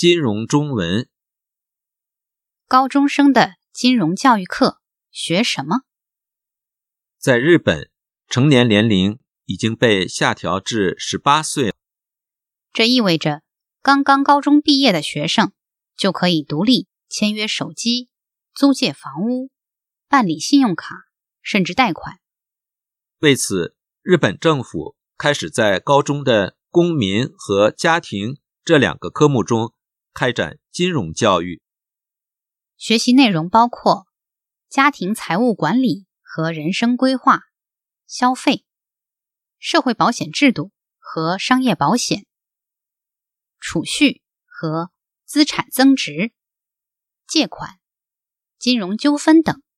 金融中文。 高中生的金融教育课学什么？ 在日本，成年年龄已经被下调至18岁。 这意味着刚刚高中毕业的学生就可以独立签约手机、租借房屋、办理信用卡，甚至贷款。 为此，日本政府开始在高中的公民和家庭这2个科目中开展金融教育。 学习内容包括家庭财务管理和人生规划、消费、社会保险制度和商业保险、储蓄和资产增值、借款、金融纠纷等